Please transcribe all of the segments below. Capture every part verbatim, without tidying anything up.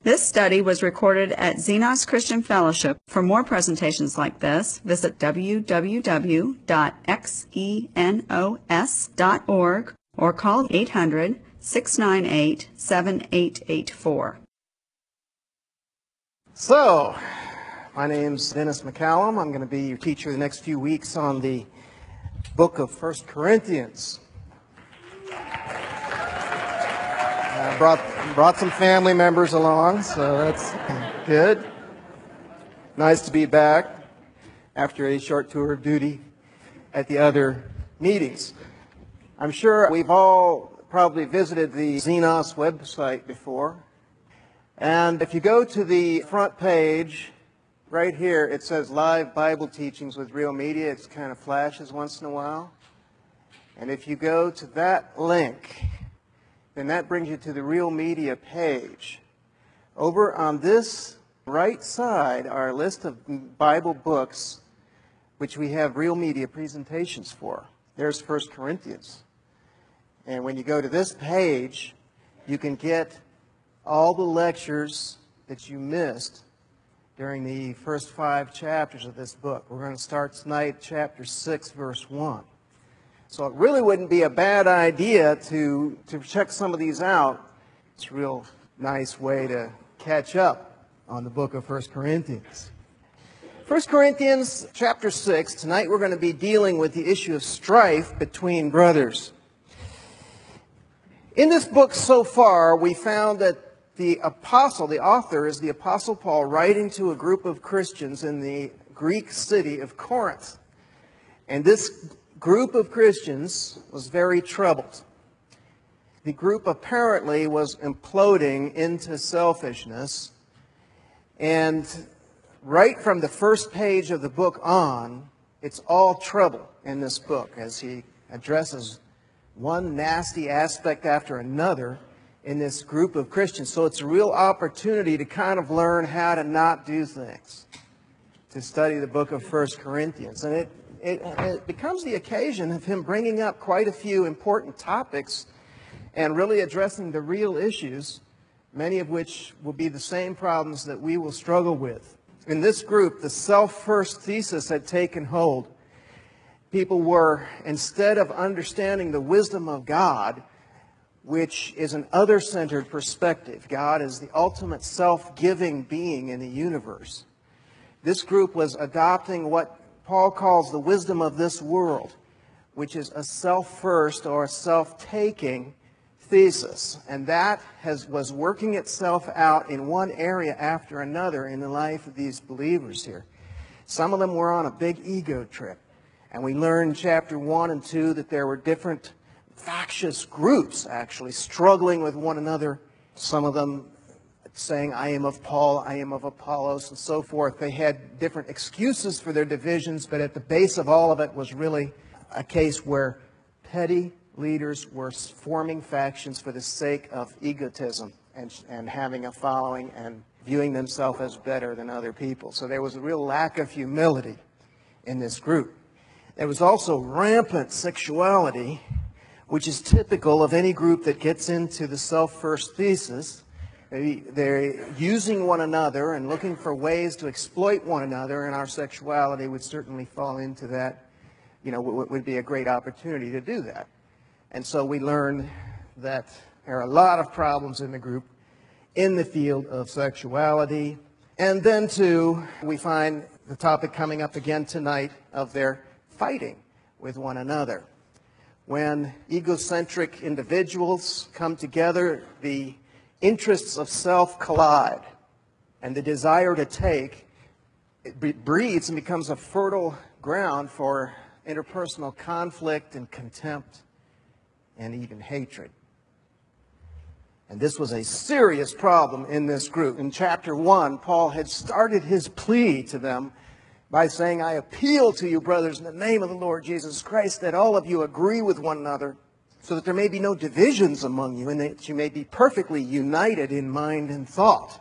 This study was recorded at Xenos Christian Fellowship. For more presentations like this, visit w w w dot xenos dot org or call eight hundred, six nine eight, seven eight eight four. So, my name's Dennis McCallum. I'm going to be your teacher the next few weeks on the book of First Corinthians. I brought, brought some family members along, so that's good. Nice to be back after a short tour of duty at the other meetings. I'm sure we've all probably visited the Xenos website before. And if you go to the front page, right here, it says Live Bible Teachings with Real Media. It kind of flashes once in a while. And if you go to that link, then that brings you to the Real Media page. Over on this right side are a list of Bible books which we have Real Media presentations for. There's First Corinthians. And when you go to this page, you can get all the lectures that you missed during the first five chapters of this book. We're going to start tonight, chapter six, verse one. So it really wouldn't be a bad idea to, to check some of these out. It's a real nice way to catch up on the book of First Corinthians. First Corinthians chapter six, tonight we're going to be dealing with the issue of strife between brothers. In this book so far, we found that the apostle, the author, is the Apostle Paul writing to a group of Christians in the Greek city of Corinth. And this group of Christians was very troubled. The group apparently was imploding into selfishness. And right from the first page of the book on, it's all trouble in this book as he addresses one nasty aspect after another in this group of Christians. So it's a real opportunity to kind of learn how to not do things, to study the book of First Corinthians. And it, it, it becomes the occasion of him bringing up quite a few important topics and really addressing the real issues, many of which will be the same problems that we will struggle with. In this group, the self-first thesis had taken hold. People were, instead of understanding the wisdom of God, which is an other-centered perspective, God is the ultimate self-giving being in the universe. This group was adopting what Paul calls the wisdom of this world, which is a self-first or a self-taking thesis. And that has, was working itself out in one area after another in the life of these believers here. Some of them were on a big ego trip. And we learned in chapter one and two that there were different factious groups actually struggling with one another. Some of them saying, I am of Paul, I am of Apollos, and so forth. They had different excuses for their divisions, but at the base of all of it was really a case where petty leaders were forming factions for the sake of egotism and, and having a following and viewing themselves as better than other people. So there was a real lack of humility in this group. There was also rampant sexuality, which is typical of any group that gets into the self-first thesis. They're using one another and looking for ways to exploit one another, and our sexuality would certainly fall into that. You know, it would be a great opportunity to do that. And so we learn that there are a lot of problems in the group in the field of sexuality. And then, too, we find the topic coming up again tonight of their fighting with one another. When egocentric individuals come together, the interests of self collide, and the desire to take it breeds and becomes a fertile ground for interpersonal conflict and contempt and even hatred. And this was a serious problem in this group. In chapter one, Paul had started his plea to them by saying, I appeal to you, brothers, in the name of the Lord Jesus Christ, that all of you agree with one another, so that there may be no divisions among you, and that you may be perfectly united in mind and thought.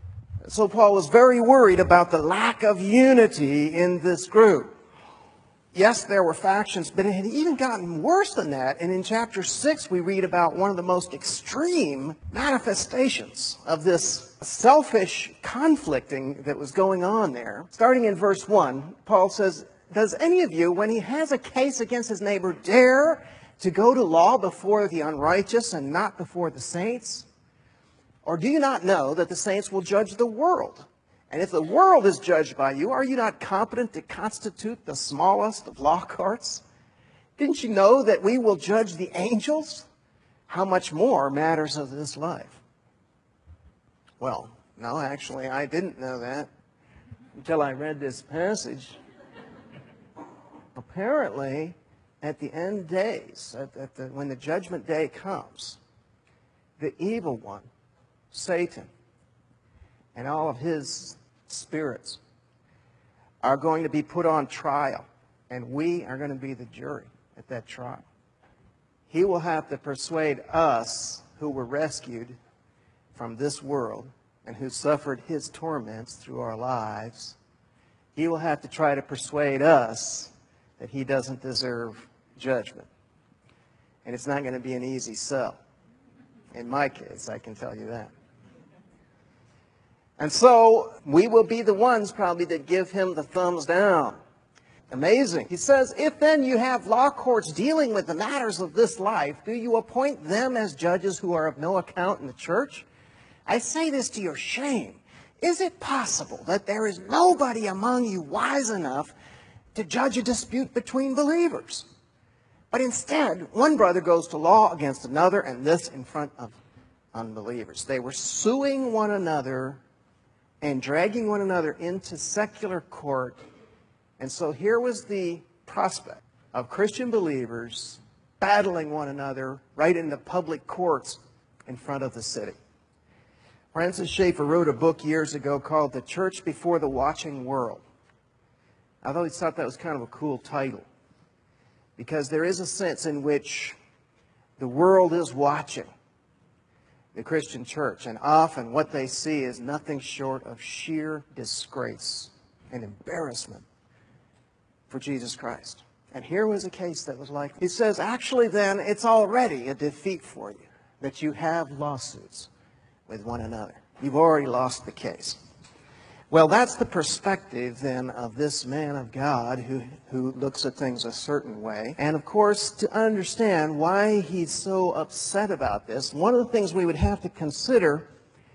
So Paul was very worried about the lack of unity in this group. Yes, there were factions, but it had even gotten worse than that. And in chapter six, we read about one of the most extreme manifestations of this selfish conflicting that was going on there. Starting in verse one, Paul says, "Does any of you, when he has a case against his neighbor, dare to go to law before the unrighteous and not before the saints? Or do you not know that the saints will judge the world? And if the world is judged by you, are you not competent to constitute the smallest of law courts? Didn't you know that we will judge the angels? How much more matters of this life?" Well, no, actually, I didn't know that until I read this passage. Apparently, at the end days, at, at the, when the judgment day comes, the evil one, Satan, and all of his spirits are going to be put on trial, and we are going to be the jury at that trial. He will have to persuade us who were rescued from this world and who suffered his torments through our lives. He will have to try to persuade us that he doesn't deserve judgment. And it's not going to be an easy sell. In my case, I can tell you that. And so we will be the ones probably that give him the thumbs down. Amazing. He says, "If then you have law courts dealing with the matters of this life, do you appoint them as judges who are of no account in the church? I say this to your shame. Is it possible that there is nobody among you wise enough to judge a dispute between believers? But instead, one brother goes to law against another, and this in front of unbelievers." They were suing one another and dragging one another into secular court. And so here was the prospect of Christian believers battling one another right in the public courts in front of the city. Francis Schaeffer wrote a book years ago called "The Church Before the Watching World." I always thought that was kind of a cool title, because there is a sense in which the world is watching the Christian church, and often what they see is nothing short of sheer disgrace and embarrassment for Jesus Christ. And here was a case that was like, he says, actually then, it's already a defeat for you that you have lawsuits with one another. You've already lost the case. Well, that's the perspective then of this man of God who, who looks at things a certain way. And of course, to understand why he's so upset about this, one of the things we would have to consider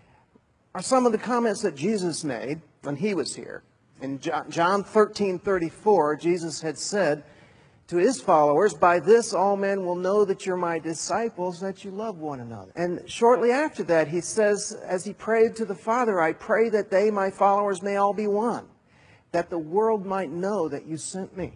are some of the comments that Jesus made when he was here. In John thirteen thirty-four, Jesus had said to his followers, "By this all men will know that you're my disciples, that you love one another." And shortly after that, he says, as he prayed to the Father, "I pray that they, my followers, may all be one, that the world might know that you sent me."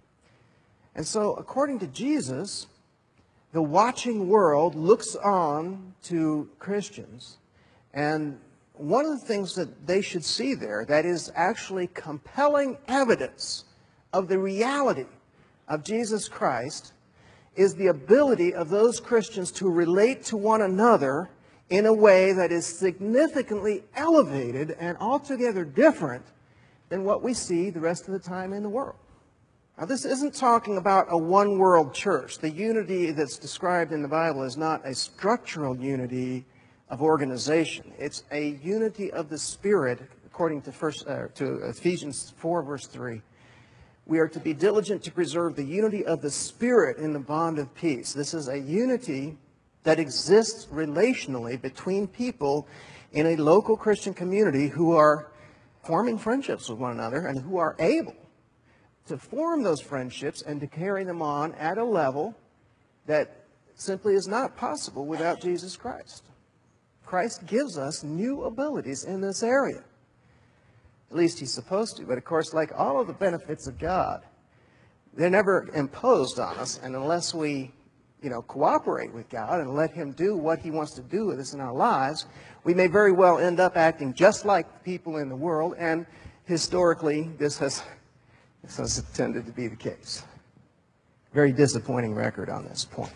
And so, according to Jesus, the watching world looks on to Christians, and one of the things that they should see there that is actually compelling evidence of the reality of Jesus Christ is the ability of those Christians to relate to one another in a way that is significantly elevated and altogether different than what we see the rest of the time in the world. Now, this isn't talking about a one-world church. The unity that's described in the Bible is not a structural unity of organization. It's a unity of the Spirit, according to, first, uh, to Ephesians four, verse three. We are to be diligent to preserve the unity of the Spirit in the bond of peace. This is a unity that exists relationally between people in a local Christian community who are forming friendships with one another and who are able to form those friendships and to carry them on at a level that simply is not possible without Jesus Christ. Christ gives us new abilities in this area. At least he's supposed to. But of course, like all of the benefits of God, they're never imposed on us. And unless we, you know, cooperate with God and let him do what he wants to do with us in our lives, we may very well end up acting just like people in the world. And historically, this has, this has tended to be the case. Very disappointing record on this point.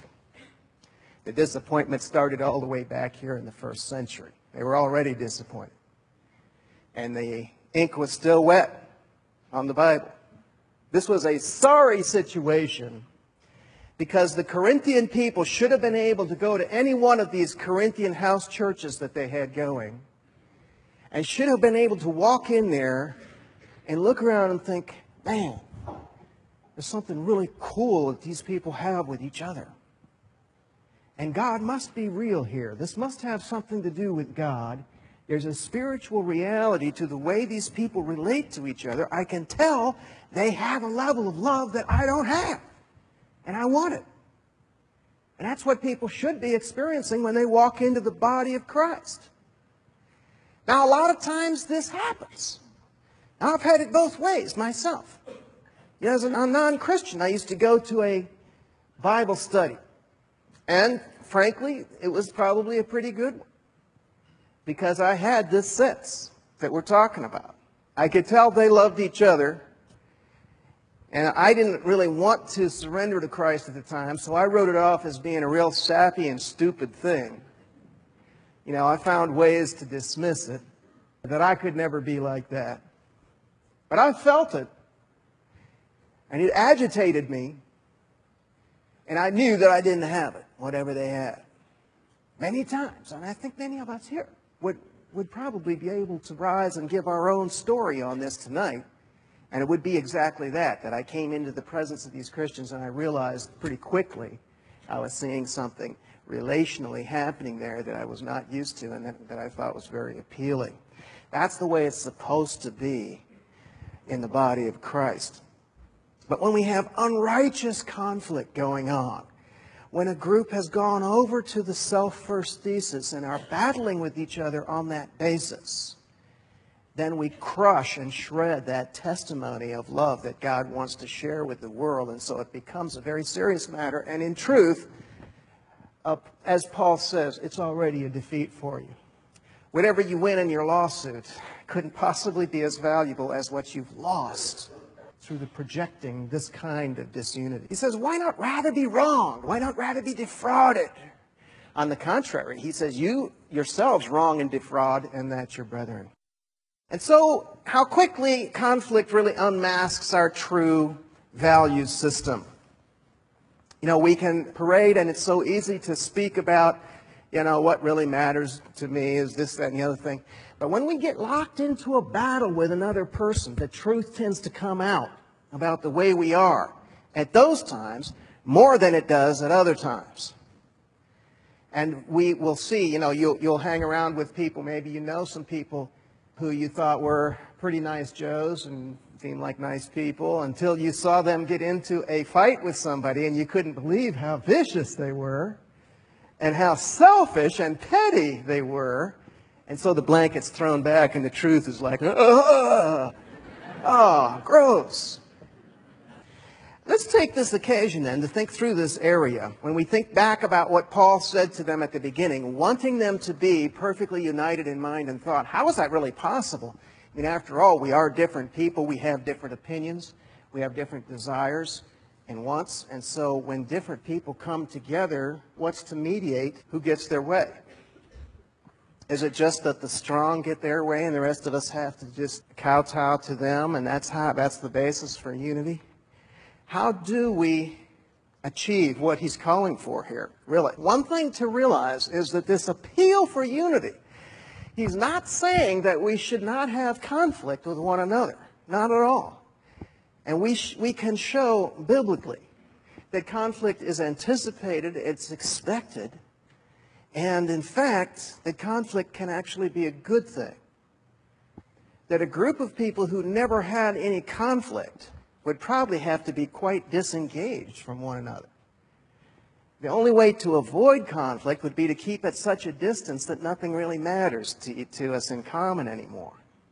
The disappointment started all the way back here in the first century. They were already disappointed. And the ink was still wet on the Bible. This was a sorry situation because the Corinthian people should have been able to go to any one of these Corinthian house churches that they had going and should have been able to walk in there and look around and think, man, there's something really cool that these people have with each other. And God must be real here. This must have something to do with God. There's a spiritual reality to the way these people relate to each other. I can tell they have a level of love that I don't have. And I want it. And that's what people should be experiencing when they walk into the body of Christ. Now, a lot of times this happens. Now, I've had it both ways myself. You know, as a non-Christian, I used to go to a Bible study. And, frankly, it was probably a pretty good one. Because I had this sense that we're talking about. I could tell they loved each other. And I didn't really want to surrender to Christ at the time, so I wrote it off as being a real sappy and stupid thing. You know, I found ways to dismiss it, that I could never be like that. But I felt it. And it agitated me. And I knew that I didn't have it, whatever they had. Many times, and I think many of us here would, would probably be able to rise and give our own story on this tonight. And it would be exactly that, that I came into the presence of these Christians and I realized pretty quickly I was seeing something relationally happening there that I was not used to and that, that I thought was very appealing. That's the way it's supposed to be in the body of Christ. But when we have unrighteous conflict going on, when a group has gone over to the self-first thesis and are battling with each other on that basis, then we crush and shred that testimony of love that God wants to share with the world. And so it becomes a very serious matter. And in truth, uh, as Paul says, it's already a defeat for you. Whatever you win in your lawsuit couldn't possibly be as valuable as what you've lost through the projecting this kind of disunity. He says, why not rather be wronged? Why not rather be defrauded? On the contrary, he says, you yourselves wrong and defraud, and that's your brethren. And so, how quickly conflict really unmasks our true value system. You know, we can parade, and it's so easy to speak about, you know, what really matters to me is this, that, and the other thing. But when we get locked into a battle with another person, the truth tends to come out about the way we are at those times more than it does at other times. And we will see, you know, you'll, you'll hang around with people, maybe you know some people who you thought were pretty nice Joes and seemed like nice people until you saw them get into a fight with somebody and you couldn't believe how vicious they were and how selfish and petty they were. And so the blanket's thrown back and the truth is like, oh, oh, gross. Let's take this occasion then to think through this area. When we think back about what Paul said to them at the beginning, wanting them to be perfectly united in mind and thought, how is that really possible? I mean, after all, we are different people. We have different opinions. We have different desires and wants. And so when different people come together, what's to mediate who gets their way? Is it just that the strong get their way and the rest of us have to just kowtow to them and that's how that's the basis for unity? How do we achieve what he's calling for here, really? One thing to realize is that this appeal for unity, he's not saying that we should not have conflict with one another. Not at all. And we, sh- we can show biblically that conflict is anticipated, it's expected, and in fact, that conflict can actually be a good thing. That a group of people who never had any conflict would probably have to be quite disengaged from one another. The only way to avoid conflict would be to keep at such a distance that nothing really matters to, to us in common anymore.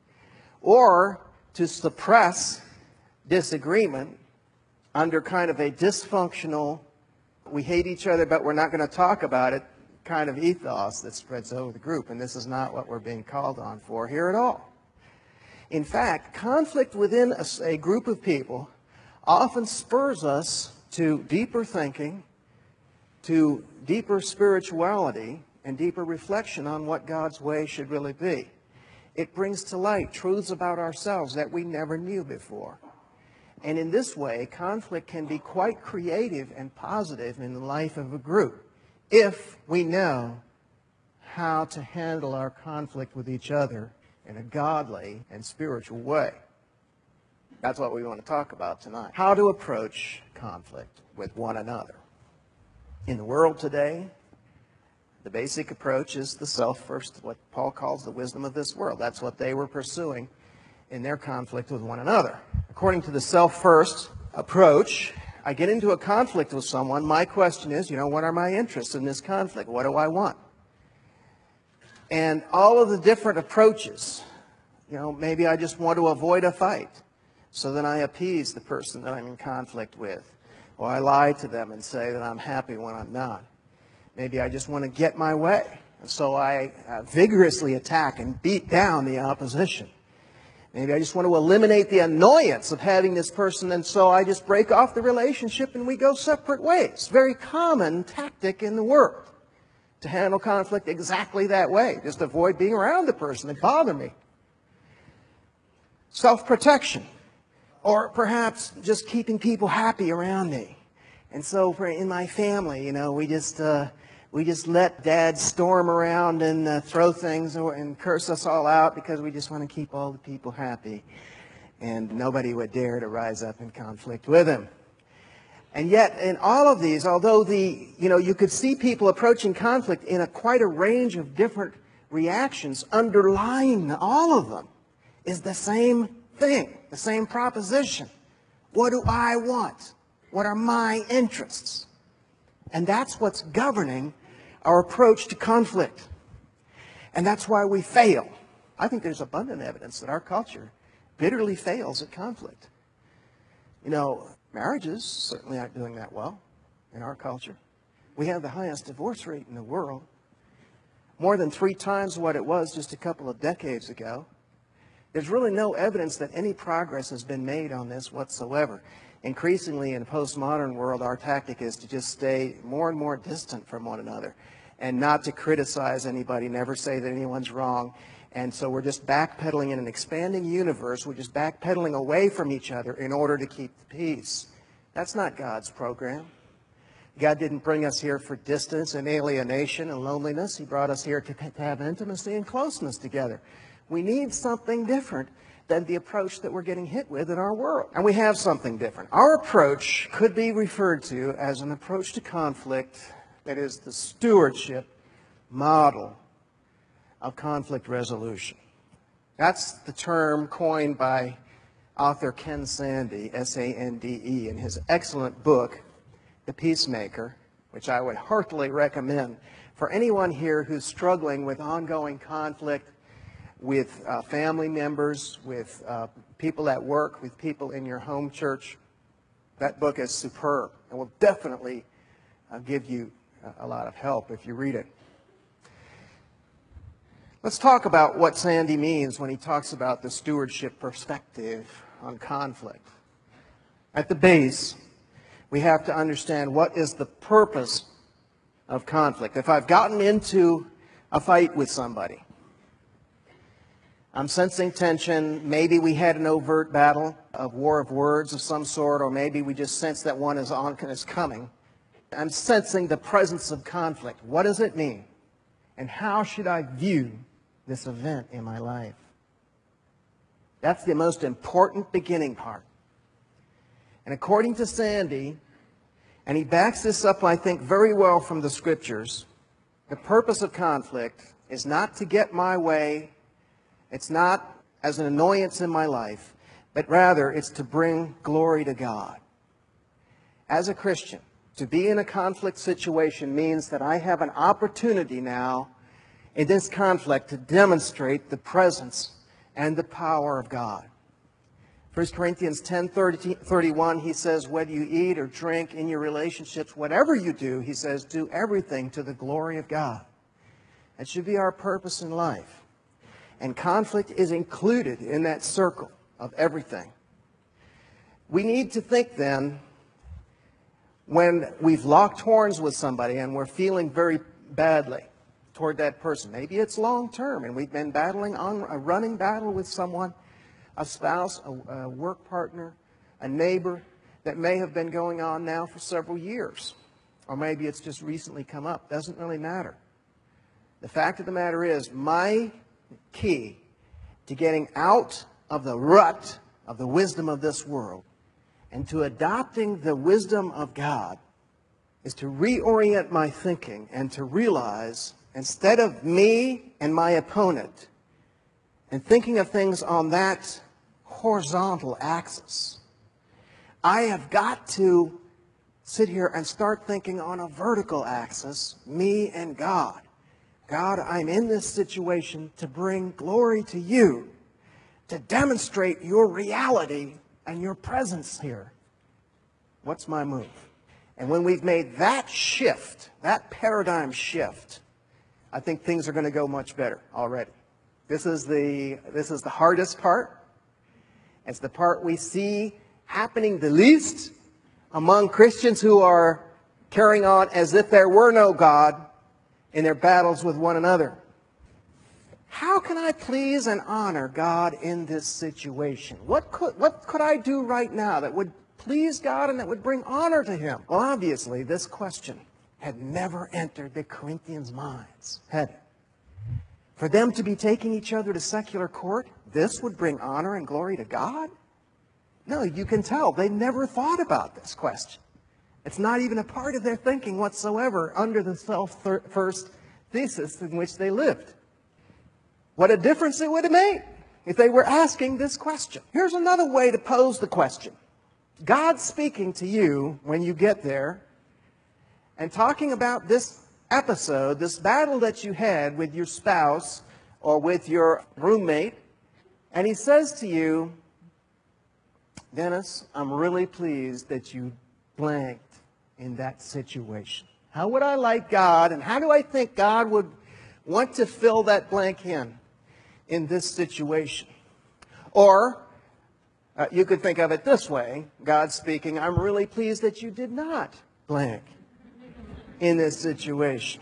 Or to suppress disagreement under kind of a dysfunctional, we hate each other but we're not going to talk about it kind of ethos that spreads over the group. And this is not what we're being called on for here at all. In fact, conflict within a, a group of people often spurs us to deeper thinking, to deeper spirituality, and deeper reflection on what God's way should really be. It brings to light truths about ourselves that we never knew before. And in this way, conflict can be quite creative and positive in the life of a group if we know how to handle our conflict with each other in a godly and spiritual way. That's what we want to talk about tonight. How to approach conflict with one another. In the world today, the basic approach is the self-first, what Paul calls the wisdom of this world. That's what they were pursuing in their conflict with one another. According to the self-first approach, I get into a conflict with someone. My question is, you know, what are my interests in this conflict? What do I want? And all of the different approaches, you know, maybe I just want to avoid a fight. So then I appease the person that I'm in conflict with. Or I lie to them and say that I'm happy when I'm not. Maybe I just want to get my way. And so I uh, vigorously attack and beat down the opposition. Maybe I just want to eliminate the annoyance of having this person, and so I just break off the relationship and we go separate ways. Very common tactic in the world to handle conflict exactly that way. Just avoid being around the person that bothers me. Self-protection. Or perhaps just keeping people happy around me. And so for in my family, you know, we just uh, we just let Dad storm around and uh, throw things or, and curse us all out because we just want to keep all the people happy. And nobody would dare to rise up in conflict with him. And yet, in all of these, although the you know you could see people approaching conflict in a quite a range of different reactions, underlying all of them is the same thing, the same proposition. What do I want? What are my interests? And that's what's governing our approach to conflict. And that's why we fail. I think there's abundant evidence that our culture bitterly fails at conflict. You know, marriages certainly aren't doing that well in our culture. We have the highest divorce rate in the world, more than three times what it was just a couple of decades ago. There's really no evidence that any progress has been made on this whatsoever. Increasingly in a postmodern world, our tactic is to just stay more and more distant from one another and not to criticize anybody, never say that anyone's wrong. And so we're just backpedaling in an expanding universe. We're just backpedaling away from each other in order to keep the peace. That's not God's program. God didn't bring us here for distance and alienation and loneliness. He brought us here to, to have intimacy and closeness together. We need something different than the approach that we're getting hit with in our world. And we have something different. Our approach could be referred to as an approach to conflict that is the stewardship model of conflict resolution. That's the term coined by author Ken Sande, S A N D E, in his excellent book, The Peacemaker, which I would heartily recommend for anyone here who's struggling with ongoing conflict with uh, family members, with uh, people at work, with people in your home church. That book is superb and will definitely uh, give you a lot of help if you read it. Let's talk about what Sande means when he talks about the stewardship perspective on conflict. At the base, we have to understand what is the purpose of conflict. If I've gotten into a fight with somebody, I'm sensing tension. Maybe we had an overt battle, a war of words of some sort, or maybe we just sense that one is on is coming. I'm sensing the presence of conflict. What does it mean? And how should I view this event in my life? That's the most important beginning part. And according to Sande, and he backs this up, I think, very well from the Scriptures, the purpose of conflict is not to get my way. It's not as an annoyance in my life, but rather it's to bring glory to God. As a Christian, to be in a conflict situation means that I have an opportunity now in this conflict to demonstrate the presence and the power of God. First Corinthians ten thirty-one, he says, whether you eat or drink in your relationships, whatever you do, he says, do everything to the glory of God. That should be our purpose in life. And conflict is included in that circle of everything. We need to think then, when we've locked horns with somebody and we're feeling very badly toward that person, maybe it's long term and we've been battling on a running battle with someone, a spouse, a, a work partner, a neighbor that may have been going on now for several years. Or maybe it's just recently come up. Doesn't really matter. The fact of the matter is, my key to getting out of the rut of the wisdom of this world and to adopting the wisdom of God is to reorient my thinking and to realize, instead of me and my opponent and thinking of things on that horizontal axis, I have got to sit here and start thinking on a vertical axis, me and God. God, I'm in this situation to bring glory to you, to demonstrate your reality and your presence here. What's my move? And when we've made that shift, that paradigm shift, I think things are going to go much better already. This is the, this is the hardest part. It's the part we see happening the least among Christians who are carrying on as if there were no God in their battles with one another. How can I please and honor God in this situation? What could, what could I do right now that would please God and that would bring honor to Him? Well, obviously, this question had never entered the Corinthians' minds, had it? For them to be taking each other to secular court, this would bring honor and glory to God? No, you can tell they never thought about this question. It's not even a part of their thinking whatsoever under the self-first thesis in which they lived. What a difference it would have made if they were asking this question. Here's another way to pose the question. God speaking to you when you get there and talking about this episode, this battle that you had with your spouse or with your roommate, and He says to you, Dennis, I'm really pleased that you blanked in that situation. How would I like God, and how do I think God would want to fill that blank in in this situation? Or uh, you could think of it this way, God speaking, I'm really pleased that you did not blank in this situation.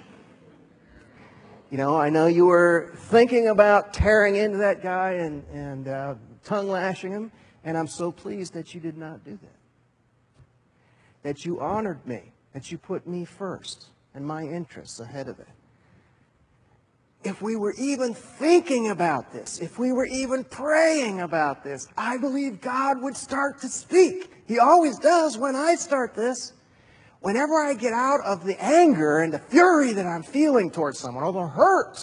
You know, I know you were thinking about tearing into that guy and, and uh, tongue lashing him, and I'm so pleased that you did not do that. That you honored me, that you put me first and my interests ahead of it. If we were even thinking about this, if we were even praying about this, I believe God would start to speak. He always does when I start this. Whenever I get out of the anger and the fury that I'm feeling towards someone, or the hurt.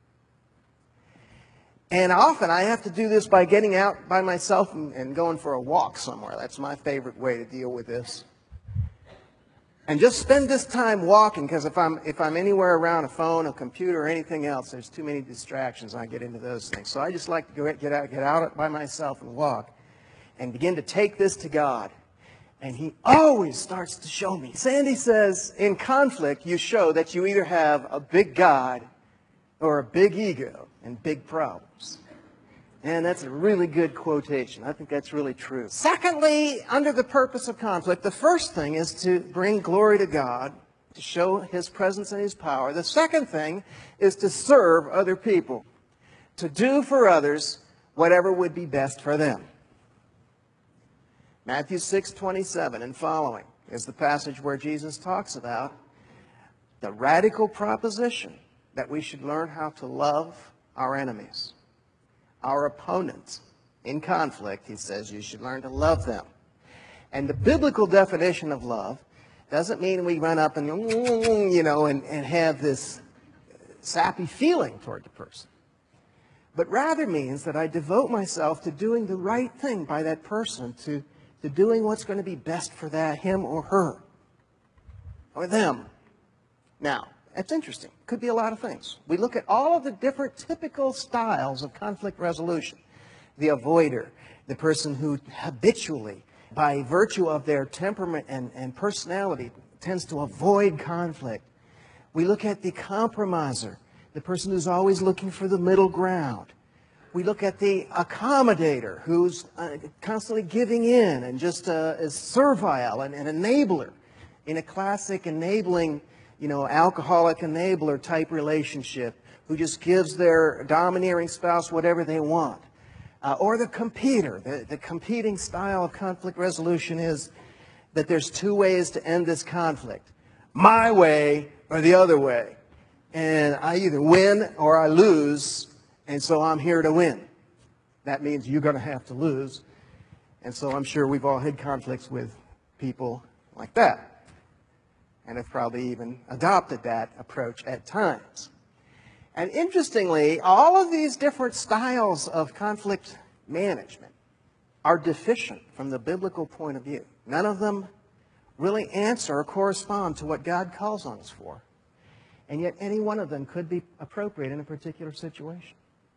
And often I have to do this by getting out by myself and, and going for a walk somewhere. That's my favorite way to deal with this. And just spend this time walking, because if I'm, if I'm anywhere around a phone, a computer, or anything else, there's too many distractions. I get into those things. So I just like to go, get out, get out by myself and walk and begin to take this to God. And He always starts to show me. Sandy says, in conflict, you show that you either have a big God or a big ego and big problems. And that's a really good quotation. I think that's really true. Secondly, under the purpose of conflict, the first thing is to bring glory to God, to show His presence and His power. The second thing is to serve other people, to do for others whatever would be best for them. Matthew six twenty-seven and following is the passage where Jesus talks about the radical proposition that we should learn how to love our enemies. Our opponents in conflict, He says, you should learn to love them. And the biblical definition of love doesn't mean we run up and, you know, and, and have this sappy feeling toward the person. But rather means that I devote myself to doing the right thing by that person, to, to doing what's going to be best for that, him or her, or them. Now, that's interesting. Could be a lot of things. We look at all of the different typical styles of conflict resolution. The avoider, the person who habitually, by virtue of their temperament and, and personality, tends to avoid conflict. We look at the compromiser, the person who's always looking for the middle ground. We look at the accommodator, who's uh, constantly giving in and just uh, is servile and an enabler in a classic enabling, you know, alcoholic enabler type relationship, who just gives their domineering spouse whatever they want. Uh, or the competitor. The, the competing style of conflict resolution is that there's two ways to end this conflict. My way or the other way. And I either win or I lose, and so I'm here to win. That means you're going to have to lose. And so I'm sure we've all had conflicts with people like that, and have probably even adopted that approach at times. And interestingly, all of these different styles of conflict management are deficient from the biblical point of view. None of them really answer or correspond to what God calls on us for. And yet any one of them could be appropriate in a particular situation.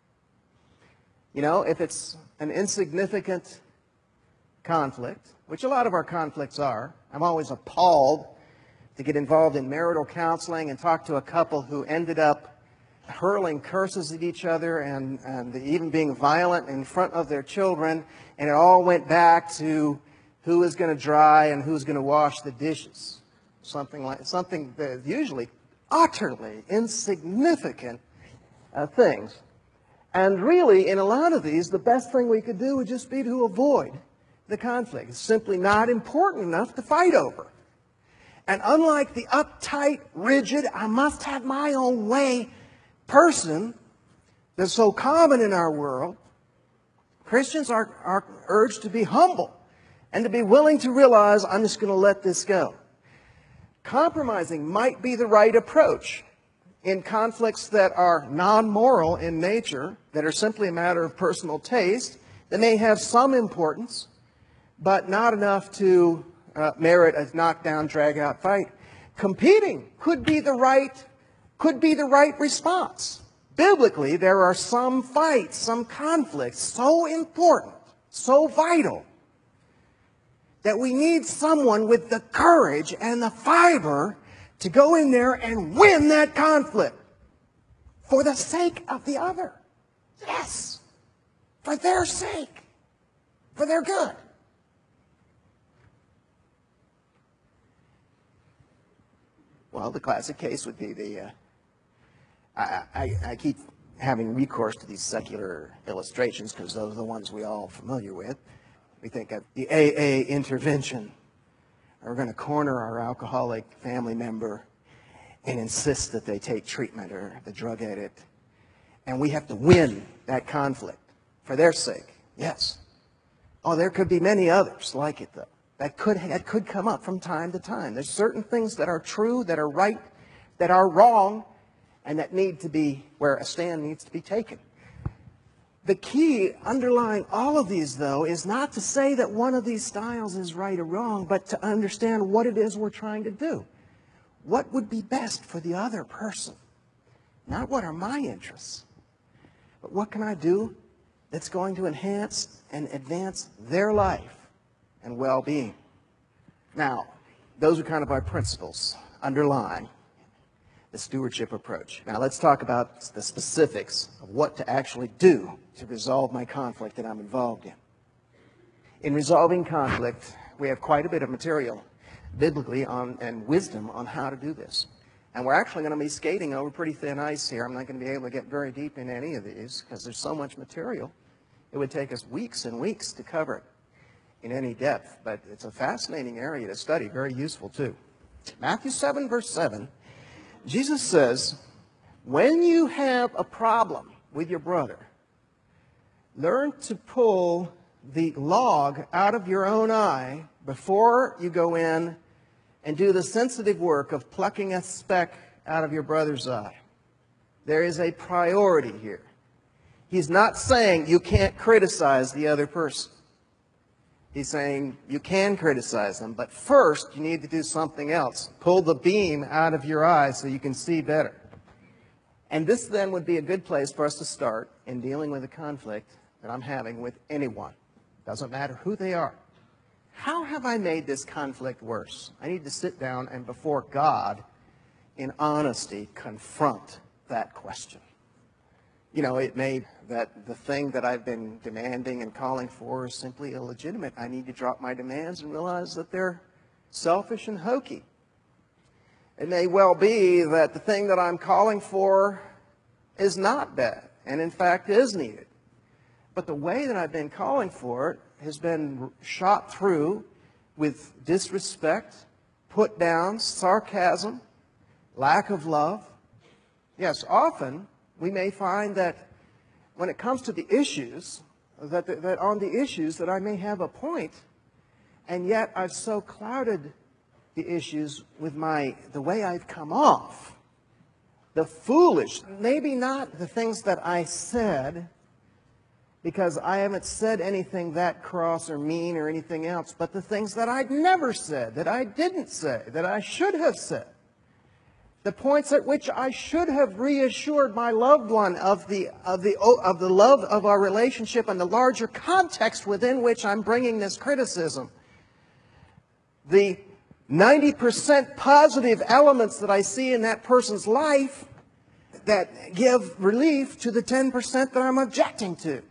You know, if it's an insignificant conflict, which a lot of our conflicts are, I'm always appalled to get involved in marital counseling and talk to a couple who ended up hurling curses at each other and, and even being violent in front of their children, and it all went back to who is going to dry and who's going to wash the dishes. Something like something that usually utterly insignificant uh, things. And really, in a lot of these, the best thing we could do would just be to avoid the conflict. It's simply not important enough to fight over. And unlike the uptight, rigid, I must have my own way person that's so common in our world, Christians are, are urged to be humble and to be willing to realize, I'm just going to let this go. Compromising might be the right approach in conflicts that are non-moral in nature, that are simply a matter of personal taste, that may have some importance, but not enough to uh, merit a knockdown, drag-out fight. Competing could be the right, could be the right response. Biblically, there are some fights, some conflicts so important, so vital, that we need someone with the courage and the fiber to go in there and win that conflict for the sake of the other. Yes, for their sake, for their good. Well, the classic case would be the, uh, I, I, I keep having recourse to these secular illustrations because those are the ones we all are familiar with. We think of the A A intervention. We're going to corner our alcoholic family member and insist that they take treatment, or the drug addict. And we have to win that conflict for their sake. Yes. Oh, there could be many others like it, though. That could, that could come up from time to time. There's certain things that are true, that are right, that are wrong, and that need to be, where a stand needs to be taken. The key underlying all of these, though, is not to say that one of these styles is right or wrong, but to understand what it is we're trying to do. What would be best for the other person? Not what are my interests, but what can I do that's going to enhance and advance their life and well-being. Now, those are kind of our principles underlying the stewardship approach. Now, let's talk about the specifics of what to actually do to resolve my conflict that I'm involved in. In resolving conflict, we have quite a bit of material biblically on, and wisdom on how to do this. And we're actually going to be skating over pretty thin ice here. I'm not going to be able to get very deep in any of these because there's so much material. It would take us weeks and weeks to cover it in any depth, but it's a fascinating area to study, very useful too. Matthew seven, verse seven, Jesus says, when you have a problem with your brother, learn to pull the log out of your own eye before you go in and do the sensitive work of plucking a speck out of your brother's eye. There is a priority here. He's not saying you can't criticize the other person. He's saying you can criticize them, but first you need to do something else. Pull the beam out of your eye so you can see better. And this then would be a good place for us to start in dealing with a conflict that I'm having with anyone. Doesn't matter who they are. How have I made this conflict worse? I need to sit down and before God, in honesty, confront that question. You know, it may that the thing that I've been demanding and calling for is simply illegitimate. I need to drop my demands and realize that they're selfish and hokey. It may well be that the thing that I'm calling for is not bad and in fact is needed. But the way that I've been calling for it has been shot through with disrespect, put down, sarcasm, lack of love. Yes, often we may find that when it comes to the issues, that, that on the issues that I may have a point, and yet I've so clouded the issues with my the way I've come off. The foolish, maybe not the things that I said, because I haven't said anything that cross or mean or anything else, but the things that I'd never said, that I didn't say, that I should have said. The points at which I should have reassured my loved one of the, of the, of the love of our relationship and the larger context within which I'm bringing this criticism. The ninety percent positive elements that I see in that person's life that give relief to the ten percent that I'm objecting to.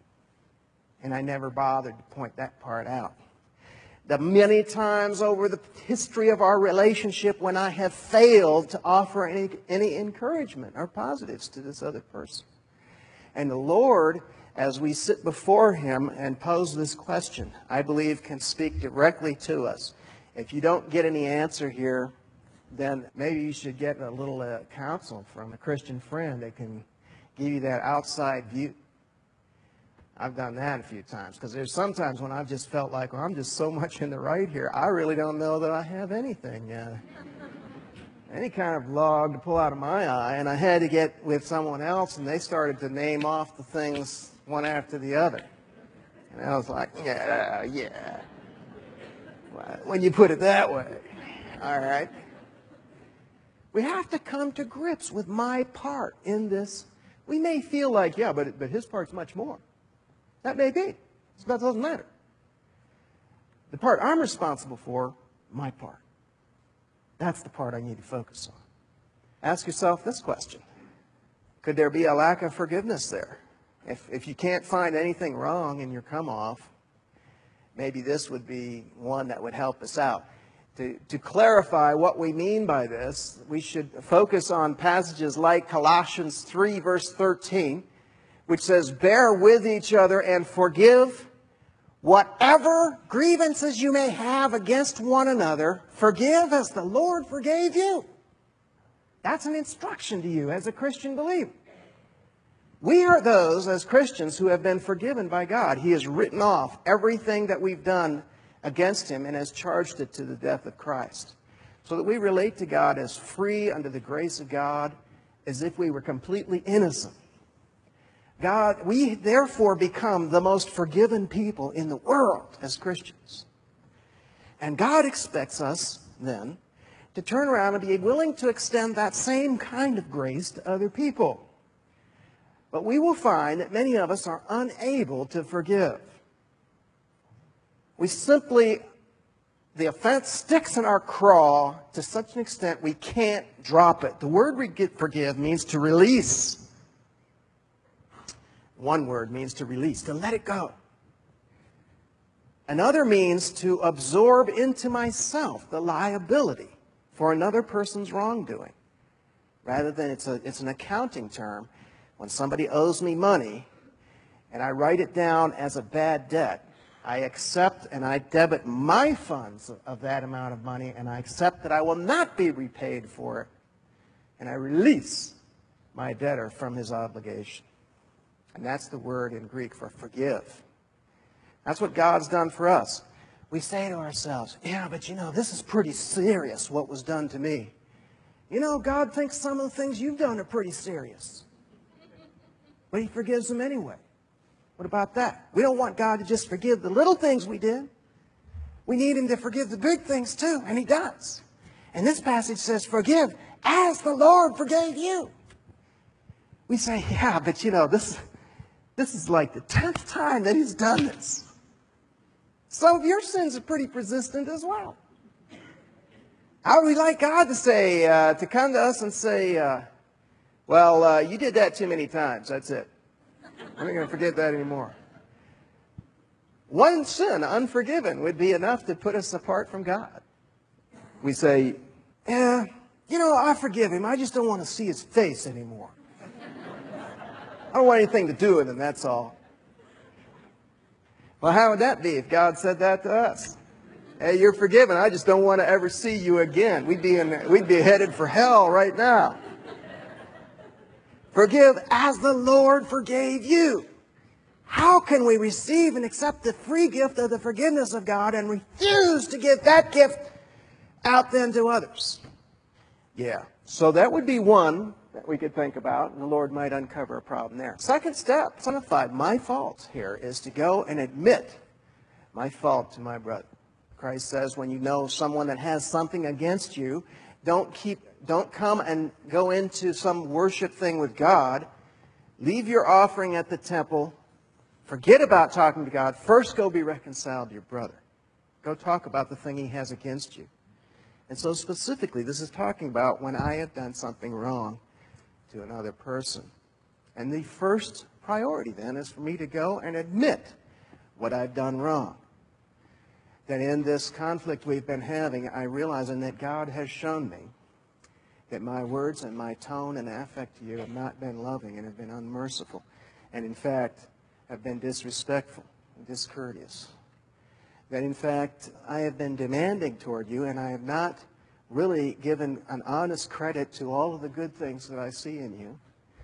And I never bothered to point that part out. The many times over the history of our relationship when I have failed to offer any, any encouragement or positives to this other person. And the Lord, as we sit before Him and pose this question, I believe can speak directly to us. If you don't get any answer here, then maybe you should get a little uh, counsel from a Christian friend that can give you that outside view. I've done that a few times, because there's sometimes when I've just felt like, well, I'm just so much in the right here, I really don't know that I have anything, uh, any kind of log to pull out of my eye. And I had to get with someone else, and they started to name off the things one after the other. And I was like, yeah, yeah. When you put it that way, all right. We have to come to grips with my part in this. We may feel like, yeah, but, but his part's much more. That may be. That doesn't matter. The part I'm responsible for, my part. That's the part I need to focus on. Ask yourself this question. Could there be a lack of forgiveness there? If, if you can't find anything wrong in your come-off, maybe this would be one that would help us out. To, to clarify what we mean by this, we should focus on passages like Colossians three, verse thirteen, which says, bear with each other and forgive whatever grievances you may have against one another. Forgive as the Lord forgave you. That's an instruction to you as a Christian believer. We are those, as Christians, who have been forgiven by God. He has written off everything that we've done against Him and has charged it to the death of Christ. So that we relate to God as free under the grace of God, as if we were completely innocent. God, we therefore become the most forgiven people in the world as Christians. And God expects us then to turn around and be willing to extend that same kind of grace to other people. But we will find that many of us are unable to forgive. We simply, the offense sticks in our craw to such an extent we can't drop it. The word we get forgive means to release. One word means to release, to let it go. Another means to absorb into myself the liability for another person's wrongdoing. Rather than it's, a, it's an accounting term. When somebody owes me money and I write it down as a bad debt, I accept and I debit my funds of that amount of money, and I accept that I will not be repaid for it. And I release my debtor from his obligation. And that's the word in Greek for forgive. That's what God's done for us. We say to ourselves, yeah, but you know, this is pretty serious, what was done to me. You know, God thinks some of the things you've done are pretty serious. But He forgives them anyway. What about that? We don't want God to just forgive the little things we did. We need Him to forgive the big things too, and He does. And this passage says, forgive as the Lord forgave you. We say, yeah, but you know, this, this is like the tenth time that He's done this. Some of your sins are pretty persistent as well. How would we like God to say, uh, to come to us and say, uh, well, uh, you did that too many times. That's it. I'm not going to forget that anymore. One sin, unforgiven, would be enough to put us apart from God. We say, yeah, you know, I forgive him. I just don't want to see his face anymore. I don't want anything to do with him, that's all. Well, how would that be if God said that to us? Hey, you're forgiven. I just don't want to ever see you again. We'd be in, we'd be headed for hell right now. Forgive as the Lord forgave you. How can we receive and accept the free gift of the forgiveness of God and refuse to give that gift out then to others? Yeah. So that would be one that we could think about, and the Lord might uncover a problem there. Second step, personified, my fault here is to go and admit my fault to my brother. Christ says when you know someone that has something against you, don't keep, don't come and go into some worship thing with God. Leave your offering at the temple. Forget about talking to God. First go be reconciled to your brother. Go talk about the thing he has against you. And so specifically, this is talking about when I have done something wrong to another person. And the first priority then is for me to go and admit what I've done wrong. That in this conflict we've been having, I realize and that God has shown me that my words and my tone and affect to you have not been loving and have been unmerciful. And in fact, have been disrespectful and discourteous. That in fact, I have been demanding toward you and I have not really given an honest credit to all of the good things that I see in you,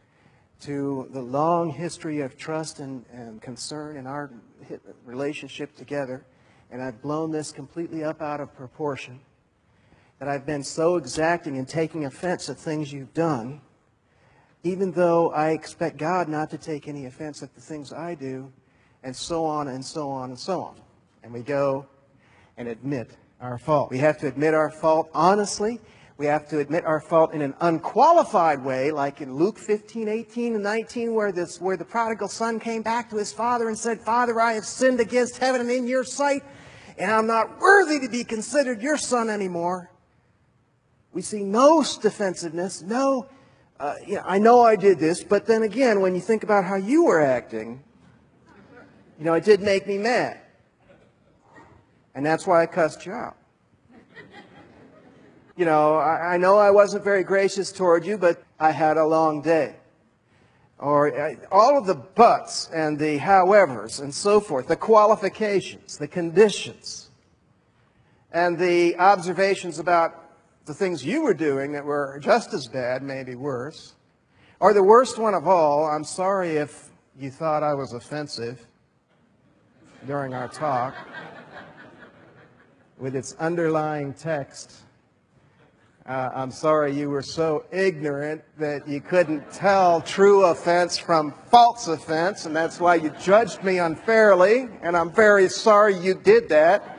to the long history of trust and, and concern in our relationship together, and I've blown this completely up out of proportion, that I've been so exacting and taking offense at things you've done, even though I expect God not to take any offense at the things I do, and so on and so on and so on. And we go and admit our fault. We have to admit our fault honestly. We have to admit our fault in an unqualified way, like in Luke fifteen, eighteen, and nineteen, where, this, where the prodigal son came back to his father and said, Father, I have sinned against heaven and in your sight, and I'm not worthy to be considered your son anymore. We see no defensiveness, no, uh, you know, I know I did this, but then again, when you think about how you were acting, you know, it did make me mad. And that's why I cussed you out. You know, I, I know I wasn't very gracious toward you, but I had a long day. Or uh, all of the buts and the howevers and so forth, the qualifications, the conditions, and the observations about the things you were doing that were just as bad, maybe worse. Or the worst one of all, I'm sorry if you thought I was offensive during our talk, with its underlying text. Uh, I'm sorry you were so ignorant that you couldn't tell true offense from false offense, and that's why you judged me unfairly, and I'm very sorry you did that.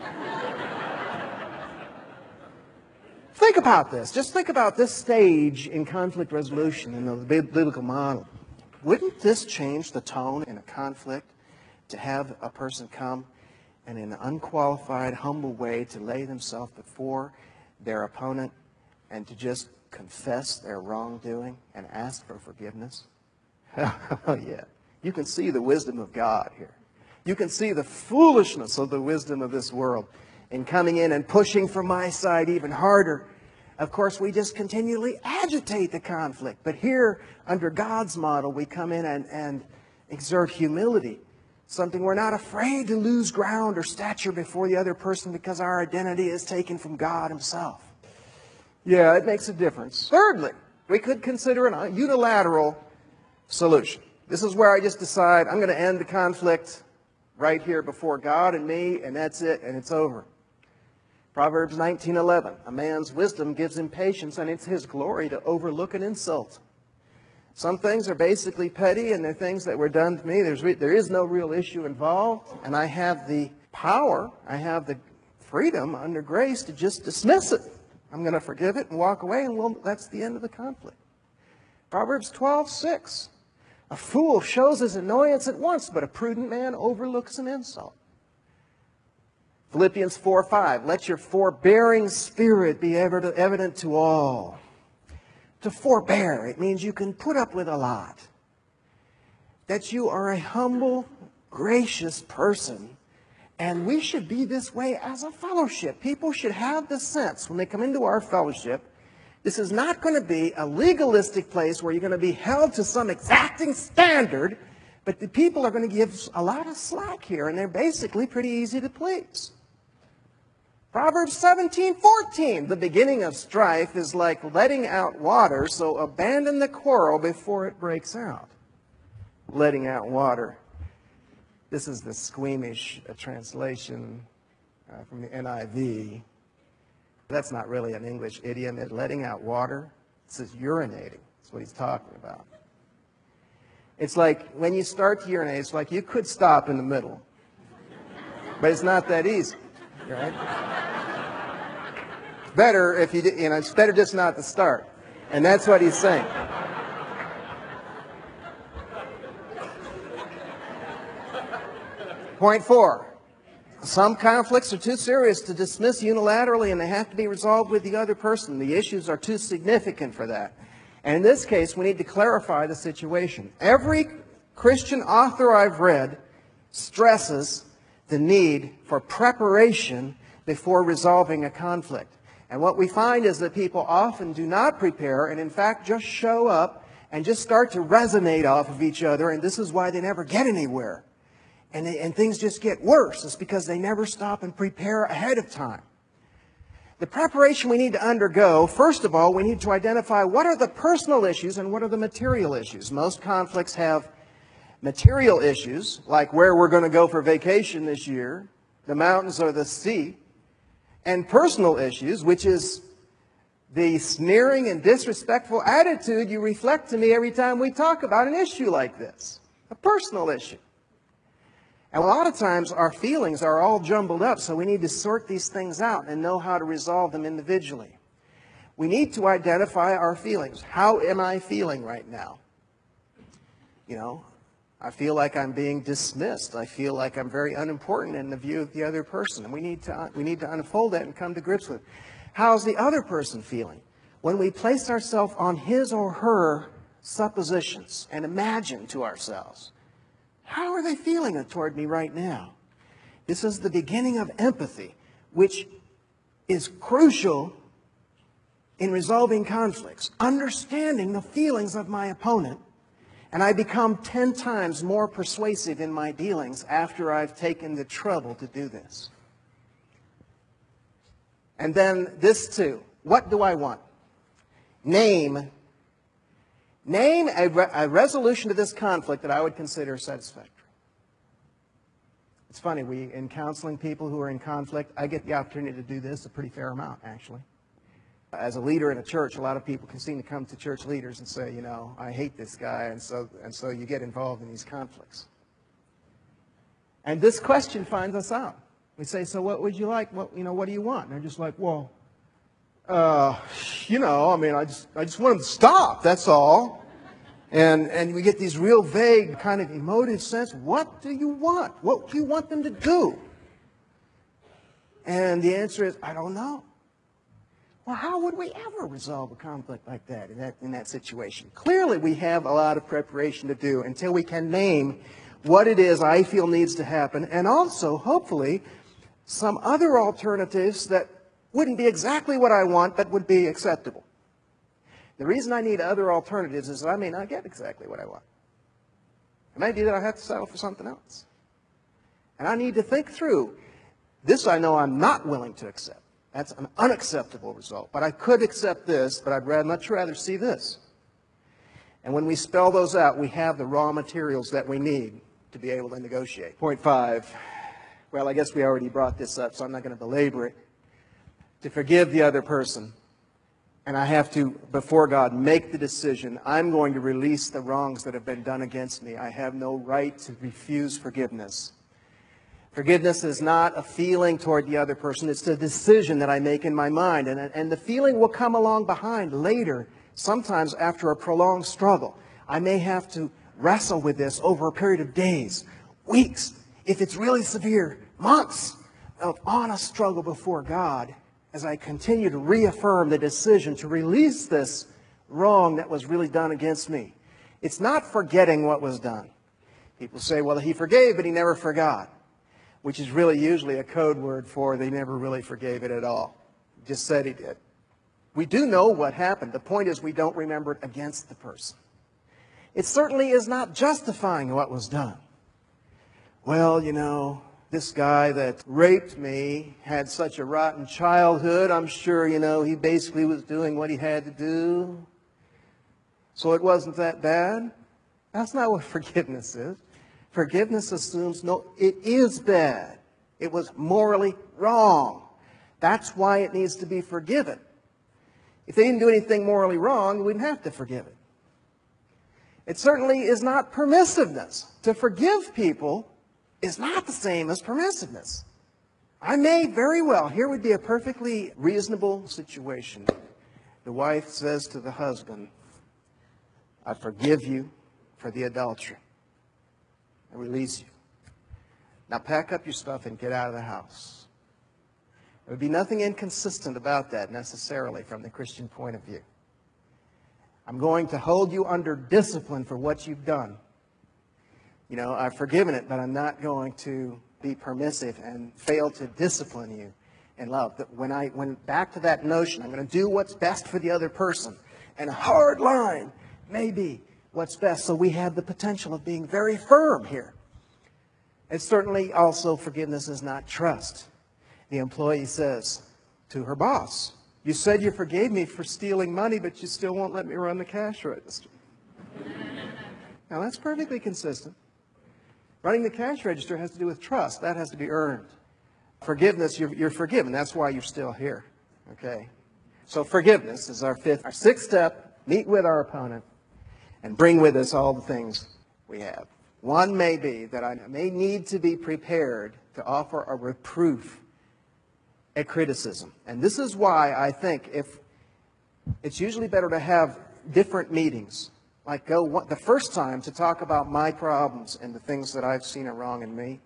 Think about this. Just think about this stage in conflict resolution in the biblical model. Wouldn't this change the tone in a conflict to have a person come and in an unqualified, humble way to lay themselves before their opponent and to just confess their wrongdoing and ask for forgiveness? Oh, yeah. You can see the wisdom of God here. You can see the foolishness of the wisdom of this world in coming in and pushing from my side even harder. Of course, we just continually agitate the conflict. But here, under God's model, we come in and, and exert humility. Something we're not afraid to lose ground or stature before the other person because our identity is taken from God himself. Yeah, it makes a difference. Thirdly, we could consider a unilateral solution. This is where I just decide I'm going to end the conflict right here before God and me, and that's it, and it's over. Proverbs nineteen eleven, a man's wisdom gives him patience, and it's his glory to overlook an insult. Some things are basically petty, and they're things that were done to me. There's re- there is no real issue involved, and I have the power, I have the freedom under grace to just dismiss it. I'm going to forgive it and walk away, and well, that's the end of the conflict. Proverbs twelve six, a fool shows his annoyance at once, but a prudent man overlooks an insult. Philippians four five, let your forbearing spirit be evident to all. To forbear, it means you can put up with a lot. That you are a humble, gracious person. And we should be this way as a fellowship. People should have the sense when they come into our fellowship, this is not going to be a legalistic place where you're going to be held to some exacting standard But the people are going to give a lot of slack here, and they're basically pretty easy to please. Proverbs seventeen fourteen, the beginning of strife is like letting out water, so abandon the quarrel before it breaks out. Letting out water. This is the squeamish uh, translation uh, from the N I V. That's not really an English idiom. It's letting out water. It says urinating. That's what he's talking about. It's like when you start to urinate, it's like you could stop in the middle. But it's not that easy, right? It's better if you, you know, it's better just not to start. And that's what he's saying. Point four. Some conflicts are too serious to dismiss unilaterally, and they have to be resolved with the other person. The issues are too significant for that. And in this case, we need to clarify the situation. Every Christian author I've read stresses the need for preparation before resolving a conflict. And what we find is that people often do not prepare and, in fact, just show up and just start to resonate off of each other, and this is why they never get anywhere. And, they, and things just get worse. It's because they never stop and prepare ahead of time. The preparation we need to undergo, first of all, we need to identify what are the personal issues and what are the material issues. Most conflicts have material issues, like where we're going to go for vacation this year, the mountains or the sea, and personal issues, which is the sneering and disrespectful attitude you reflect to me every time we talk about an issue like this, a personal issue. And a lot of times our feelings are all jumbled up, so we need to sort these things out and know how to resolve them individually. We need to identify our feelings. How am I feeling right now? You know, I feel like I'm being dismissed. I feel like I'm very unimportant in the view of the other person. And we need to, we need to unfold that and come to grips with it. How's the other person feeling? When we place ourselves on his or her suppositions and imagine to ourselves, how are they feeling toward me right now? This is the beginning of empathy, which is crucial in resolving conflicts. Understanding the feelings of my opponent, and I become ten times more persuasive in my dealings after I've taken the trouble to do this. And then this too. What do I want? Name Name a, re a resolution to this conflict that I would consider satisfactory. It's funny, we, in counseling people who are in conflict, I get the opportunity to do this a pretty fair amount, actually. As a leader in a church, a lot of people can seem to come to church leaders and say, you know, I hate this guy, and so, and so you get involved in these conflicts. And this question finds us out. We say, so what would you like? What, you know, what do you want? And they're just like, well, Uh, you know, I mean, I just, I just want them to stop, that's all. And, and we get these real vague kind of emotive sense. What do you want? What do you want them to do? And the answer is, I don't know. Well, how would we ever resolve a conflict like that in that, in that situation? Clearly, we have a lot of preparation to do until we can name what it is I feel needs to happen, and also, hopefully, some other alternatives that wouldn't be exactly what I want, but would be acceptable. The reason I need other alternatives is that I may not get exactly what I want. It may be that I have to settle for something else. And I need to think through, this I know I'm not willing to accept. That's an unacceptable result. But I could accept this, but I'd rather, much rather see this. And when we spell those out, we have the raw materials that we need to be able to negotiate. Point five. Well, I guess we already brought this up, so I'm not going to belabor it. To forgive the other person. And I have to, before God, make the decision. I'm going to release the wrongs that have been done against me. I have no right to refuse forgiveness. Forgiveness is not a feeling toward the other person. It's a decision that I make in my mind. And, and the feeling will come along behind later, sometimes after a prolonged struggle. I may have to wrestle with this over a period of days, weeks, if it's really severe, months of honest struggle before God, as I continue to reaffirm the decision to release this wrong that was really done against me. It's not forgetting what was done. People say, well, he forgave, but he never forgot, which is really usually a code word for they never really forgave it at all. He just said he did. We do know what happened. The point is we don't remember it against the person. It certainly is not justifying what was done. Well, you know, this guy that raped me had such a rotten childhood. I'm sure, you know, he basically was doing what he had to do. So it wasn't that bad. That's not what forgiveness is. Forgiveness assumes, no, it is bad. It was morally wrong. That's why it needs to be forgiven. If they didn't do anything morally wrong, we wouldn't have to forgive it. It certainly is not permissiveness. To forgive people is not the same as permissiveness. I may very well, here would be a perfectly reasonable situation. The wife says to the husband, I forgive you for the adultery. I release you. Now pack up your stuff and get out of the house. There would be nothing inconsistent about that necessarily from the Christian point of view. I'm going to hold you under discipline for what you've done. You know, I've forgiven it, but I'm not going to be permissive and fail to discipline you in love. That when I went back to that notion, I'm going to do what's best for the other person. And a hard line may be what's best. So we have the potential of being very firm here. And certainly also forgiveness is not trust. The employee says to her boss, you said you forgave me for stealing money, but you still won't let me run the cash register. Now that's perfectly consistent. Running the cash register has to do with trust. That has to be earned. Forgiveness, you're, you're forgiven. That's why you're still here. Okay? So forgiveness is our fifth, our sixth step. Meet with our opponent and bring with us all the things we have. One may be that I may need to be prepared to offer a reproof, a criticism. And this is why I think if it's usually better to have different meetings. Like go one, the first time to talk about my problems and the things that I've seen are wrong in me.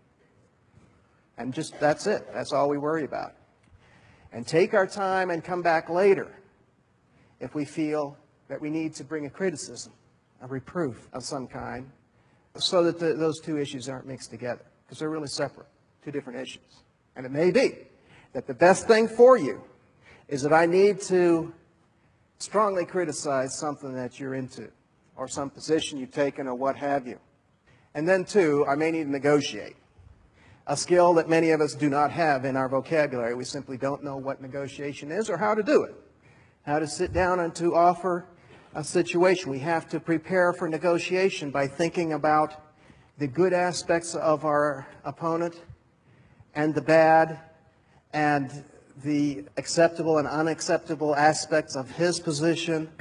And just, that's it. That's all we worry about. And take our time and come back later if we feel that we need to bring a criticism, a reproof of some kind, so that the, those two issues aren't mixed together. Because they're really separate, two different issues. And it may be that the best thing for you is that I need to strongly criticize something that you're into, or some position you've taken, or what have you. And then, two, I may need to negotiate. A skill that many of us do not have in our vocabulary. We simply don't know what negotiation is or how to do it. How to sit down and to offer a situation. We have to prepare for negotiation by thinking about the good aspects of our opponent and the bad and the acceptable and unacceptable aspects of his position,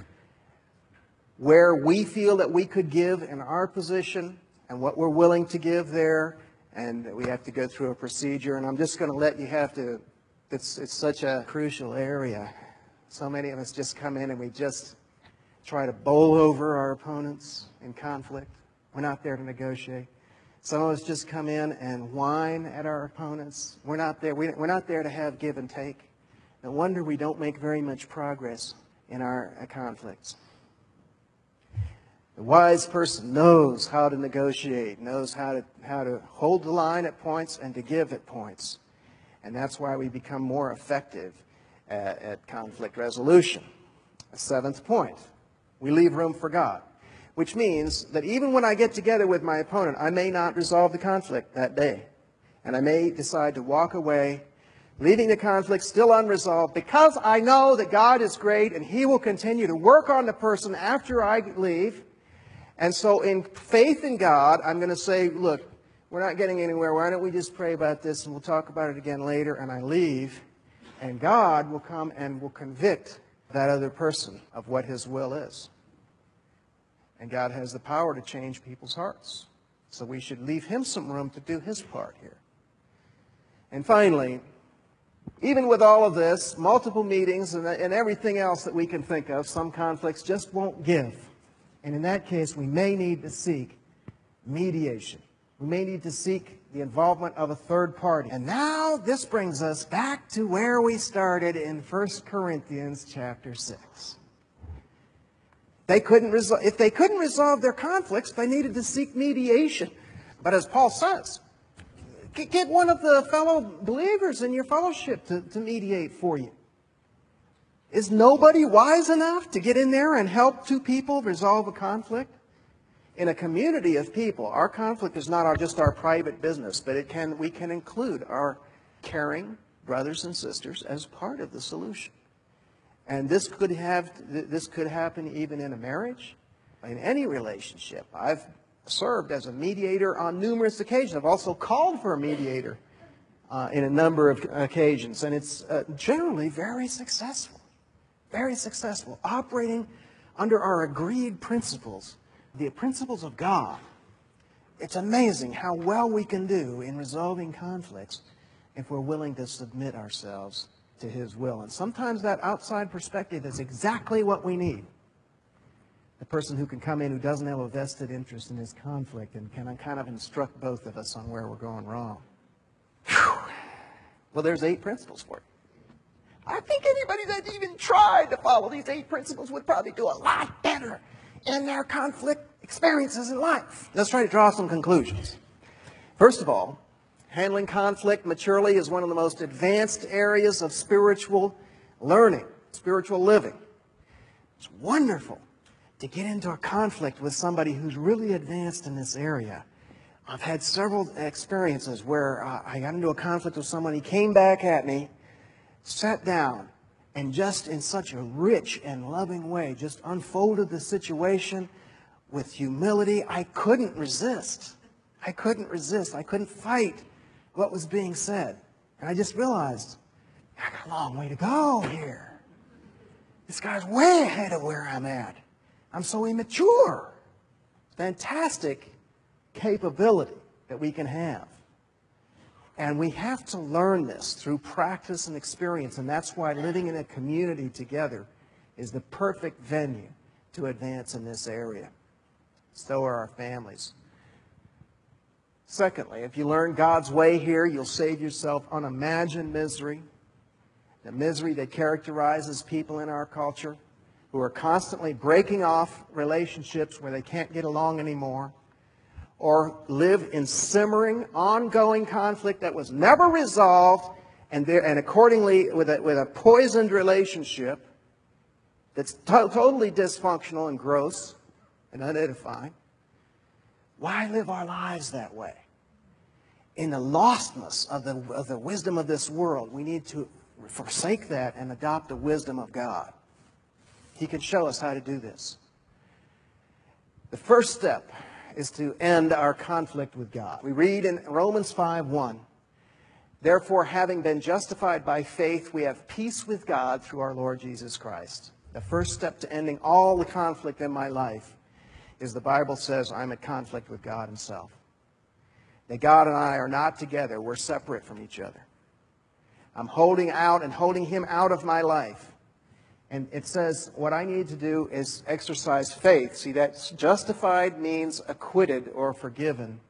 where we feel that we could give in our position and what we're willing to give there, and we have to go through a procedure. And I'm just going to let you have to, it's, it's such a crucial area. So many of us just come in and we just try to bowl over our opponents in conflict. We're not there to negotiate. Some of us just come in and whine at our opponents. We're not there, we're not there to have give and take. No wonder we don't make very much progress in our conflicts. The wise person knows how to negotiate, knows how to, how to hold the line at points and to give at points. And that's why we become more effective at, at conflict resolution. A seventh point, we leave room for God, which means that even when I get together with my opponent, I may not resolve the conflict that day. And I may decide to walk away, leaving the conflict still unresolved, because I know that God is great and He will continue to work on the person after I leave. And so in faith in God, I'm going to say, look, we're not getting anywhere. Why don't we just pray about this and we'll talk about it again later. And I leave, and God will come and will convict that other person of what His will is. And God has the power to change people's hearts. So we should leave Him some room to do His part here. And finally, even with all of this, multiple meetings and, and everything else that we can think of, some conflicts just won't give. And in that case, we may need to seek mediation. We may need to seek the involvement of a third party. And now this brings us back to where we started in First Corinthians chapter six. They couldn't resol- if they couldn't resolve their conflicts, they needed to seek mediation. But as Paul says, get one of the fellow believers in your fellowship to, to mediate for you. Is nobody wise enough to get in there and help two people resolve a conflict? In a community of people, our conflict is not our, just our private business, but it can, we can include our caring brothers and sisters as part of the solution. And this could have, this could happen even in a marriage, in any relationship. I've served as a mediator on numerous occasions. I've also called for a mediator uh, in a number of occasions, and it's uh, generally very successful, very successful, operating under our agreed principles, the principles of God. It's amazing how well we can do in resolving conflicts if we're willing to submit ourselves to His will. And sometimes that outside perspective is exactly what we need. The person who can come in who doesn't have a vested interest in his conflict and can kind of instruct both of us on where we're going wrong. Whew. Well, there's eight principles for it. I think anybody that even tried to follow these eight principles would probably do a lot better in their conflict experiences in life. Let's try to draw some conclusions. First of all, handling conflict maturely is one of the most advanced areas of spiritual learning, spiritual living. It's wonderful to get into a conflict with somebody who's really advanced in this area. I've had several experiences where uh, I got into a conflict with someone. He came back at me, sat down, and just in such a rich and loving way, just unfolded the situation with humility. I couldn't resist. I couldn't resist. I couldn't fight what was being said. And I just realized, I got a long way to go here. This guy's way ahead of where I'm at. I'm so immature. Fantastic capability that we can have. And we have to learn this through practice and experience. And that's why living in a community together is the perfect venue to advance in this area. So are our families. Secondly, if you learn God's way here, you'll save yourself unimagined misery, the misery that characterizes people in our culture who are constantly breaking off relationships where they can't get along anymore, or live in simmering, ongoing conflict that was never resolved, and, there, and accordingly with a, with a poisoned relationship that's to- totally dysfunctional and gross and unedifying. Why live our lives that way? In the lostness of the, of the wisdom of this world, we need to forsake that and adopt the wisdom of God. He can show us how to do this. The first step is to end our conflict with God. We read in Romans five one, therefore, having been justified by faith, we have peace with God through our Lord Jesus Christ. The first step to ending all the conflict in my life is the Bible says I'm at conflict with God Himself. That God and I are not together. We're separate from each other. I'm holding out and holding Him out of my life. And it says what I need to do is exercise faith. See, that justified means acquitted or forgiven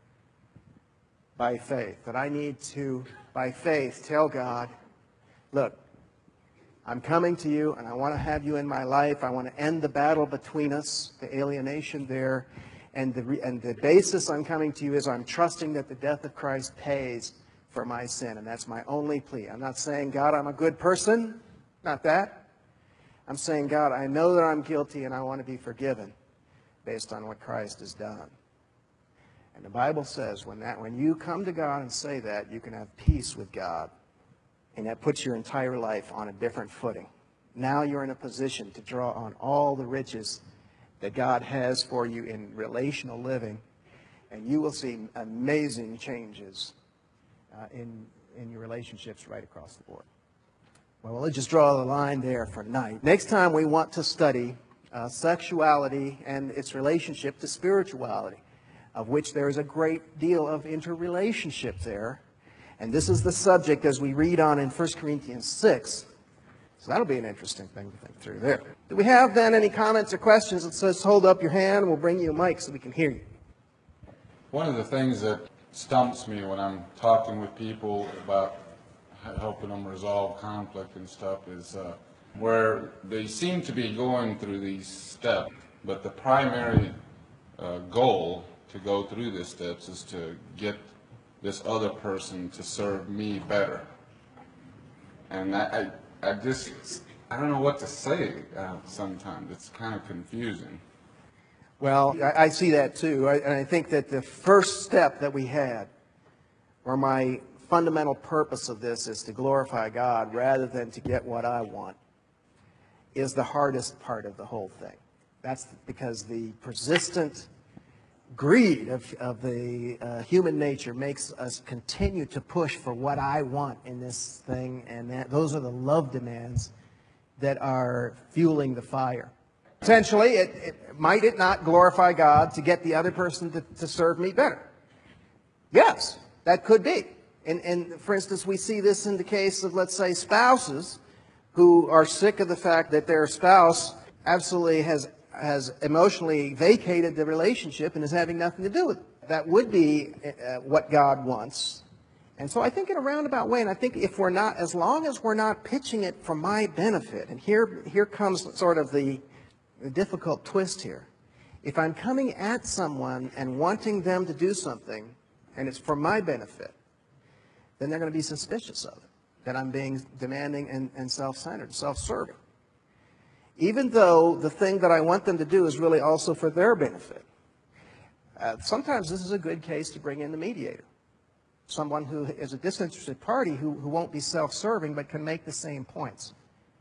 by faith. That I need to, by faith, tell God, look, I'm coming to you and I want to have you in my life. I want to end the battle between us, the alienation there. And the, re- and the basis I'm coming to you is I'm trusting that the death of Christ pays for my sin. And that's my only plea. I'm not saying, God, I'm a good person. Not that. I'm saying, God, I know that I'm guilty and I want to be forgiven based on what Christ has done. And the Bible says when that when you come to God and say that, you can have peace with God. And that puts your entire life on a different footing. Now you're in a position to draw on all the riches that God has for you in relational living. And you will see amazing changes uh, in, in your relationships right across the board. Well, let's just draw the line there for tonight. Next time we want to study uh, sexuality and its relationship to spirituality, of which there is a great deal of interrelationship there. And this is the subject as we read on in First Corinthians six. So that'll be an interesting thing to think through there. Do we have then any comments or questions? It says hold up your hand and we'll bring you a mic so we can hear you. One of the things that stumps me when I'm talking with people about helping them resolve conflict and stuff is uh, where they seem to be going through these steps, but the primary uh, goal to go through these steps is to get this other person to serve me better. And I, I, I just, I don't know what to say uh, sometimes. It's kind of confusing. Well, I, I see that too. I, and I think that the first step that we had, or my fundamental purpose of this is to glorify God rather than to get what I want, is the hardest part of the whole thing. That's because the persistent greed of, of the uh, human nature makes us continue to push for what I want in this thing, and that, those are the love demands that are fueling the fire. Essentially, it, it, might it not glorify God to get the other person to, to serve me better? Yes, that could be. And, and for instance, we see this in the case of, let's say, spouses who are sick of the fact that their spouse absolutely has, has emotionally vacated the relationship and is having nothing to do with it. That would be uh, what God wants. And so I think in a roundabout way, and I think if we're not, as long as we're not pitching it for my benefit, and here, here comes sort of the, the difficult twist here. If I'm coming at someone and wanting them to do something, and it's for my benefit, then they're going to be suspicious of it, that I'm being demanding and, and self-centered, self-serving. Even though the thing that I want them to do is really also for their benefit. Uh, sometimes this is a good case to bring in the mediator. Someone who is a disinterested party who, who won't be self-serving but can make the same points.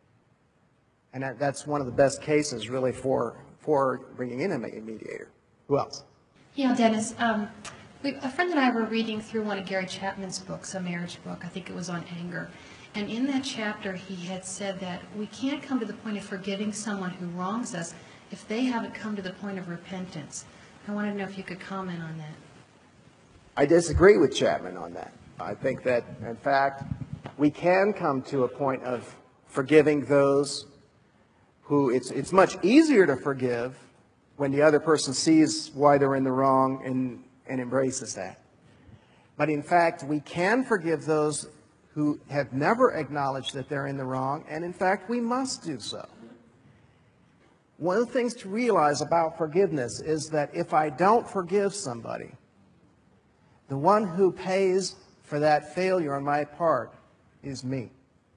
And that, that's one of the best cases really for, for bringing in a mediator. Who else? Yeah, Dennis, um, we, a friend and I were reading through one of Gary Chapman's books, a marriage book. I think it was on anger. And in that chapter, he had said that we can't come to the point of forgiving someone who wrongs us if they haven't come to the point of repentance. I wanted to know if you could comment on that. I disagree with Chapman on that. I think that, in fact, we can come to a point of forgiving those who it's, it's much easier to forgive when the other person sees why they're in the wrong and, and embraces that. But in fact, we can forgive those who have never acknowledged that they're in the wrong, and in fact, we must do so. One of the things to realize about forgiveness is that if I don't forgive somebody, the one who pays for that failure on my part is me,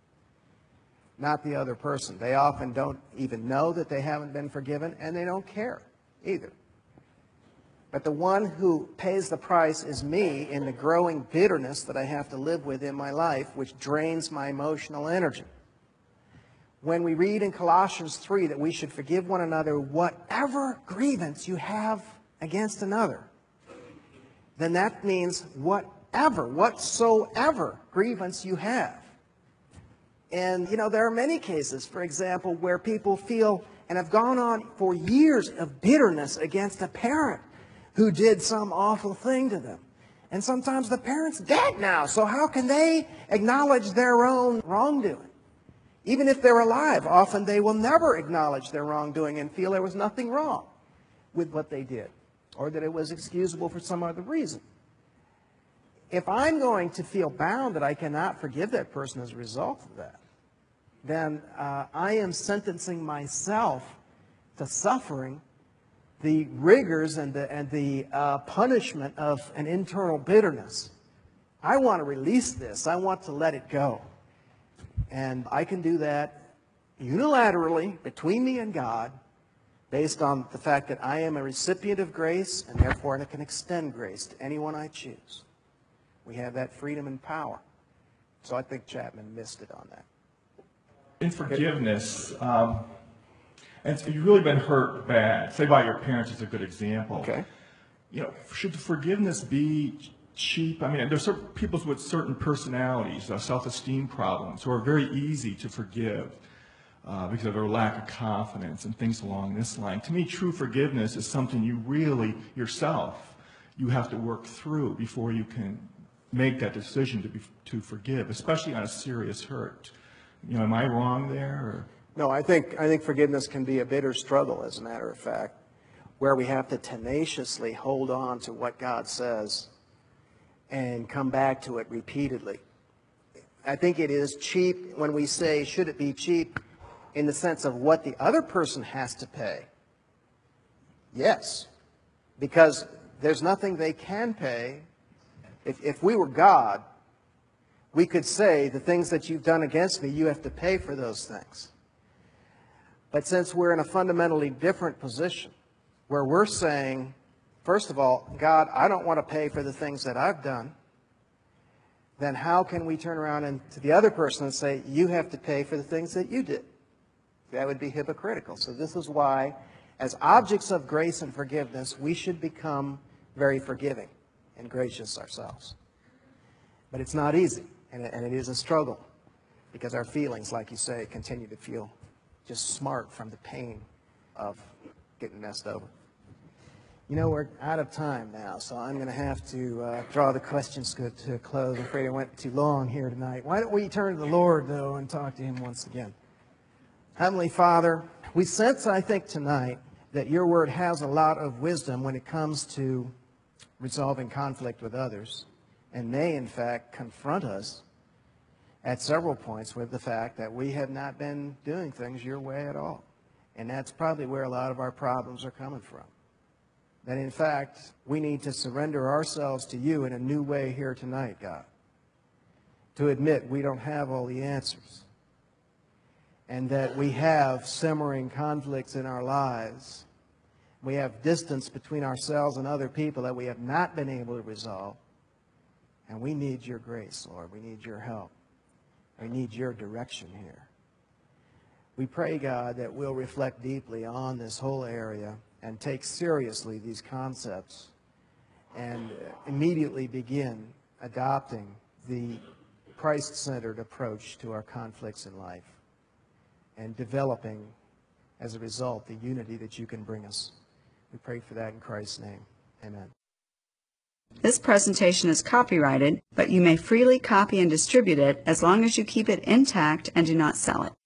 not the other person. They often don't even know that they haven't been forgiven, and they don't care either. But the one who pays the price is me in the growing bitterness that I have to live with in my life, which drains my emotional energy. When we read in Colossians three that we should forgive one another whatever grievance you have against another, then that means whatever, whatsoever grievance you have. And, you know, there are many cases, for example, where people feel and have gone on for years of bitterness against a parent who did some awful thing to them. And sometimes the parent's dead now, so how can they acknowledge their own wrongdoing? Even if they're alive, often they will never acknowledge their wrongdoing and feel there was nothing wrong with what they did, or that it was excusable for some other reason. If I'm going to feel bound that I cannot forgive that person as a result of that, then uh, I am sentencing myself to suffering the rigors and the, and the uh, punishment of an internal bitterness. I want to release this. I want to let it go. And I can do that unilaterally between me and God based on the fact that I am a recipient of grace and therefore I can extend grace to anyone I choose. We have that freedom and power. So I think Chapman missed it on that. In forgiveness, um, and so you've really been hurt bad. Say by your parents is a good example. Okay. You know, should forgiveness be cheap? I mean, there's certain people with certain personalities, uh, self-esteem problems, who are very easy to forgive uh, because of their lack of confidence and things along this line. To me, true forgiveness is something you really, yourself, you have to work through before you can make that decision to be, to forgive, especially on a serious hurt. You know, am I wrong there? Or? No, I think, I think forgiveness can be a bitter struggle, as a matter of fact, where we have to tenaciously hold on to what God says and come back to it repeatedly. I think it is cheap when we say, should it be cheap in the sense of what the other person has to pay? Yes, because there's nothing they can pay. If, if we were God, we could say, the things that you've done against me, you have to pay for those things. But since we're in a fundamentally different position, where we're saying, first of all, God, I don't want to pay for the things that I've done, then how can we turn around and to the other person and say, you have to pay for the things that you did? That would be hypocritical. So this is why, as objects of grace and forgiveness, we should become very forgiving and gracious ourselves. But it's not easy, and it, and it is a struggle, because our feelings, like you say, continue to feel just smart from the pain of getting messed over. You know, we're out of time now, so I'm going to have to uh, draw the questions to, to a close. I'm afraid I went too long here tonight. Why don't we turn to the Lord, though, and talk to Him once again? Heavenly Father, we sense, I think, tonight that your word has a lot of wisdom when it comes to resolving conflict with others, and may, in fact, confront us at several points with the fact that we have not been doing things your way at all. And that's probably where a lot of our problems are coming from. That, in fact, we need to surrender ourselves to you in a new way here tonight, God. To admit we don't have all the answers. And that we have simmering conflicts in our lives. We have distance between ourselves and other people that we have not been able to resolve. And we need your grace, Lord. We need your help. We need your direction here. We pray, God, that we'll reflect deeply on this whole area and take seriously these concepts and immediately begin adopting the Christ-centered approach to our conflicts in life and developing, as a result, the unity that you can bring us. We pray for that in Christ's name. Amen. This presentation is copyrighted, but you may freely copy and distribute it as long as you keep it intact and do not sell it.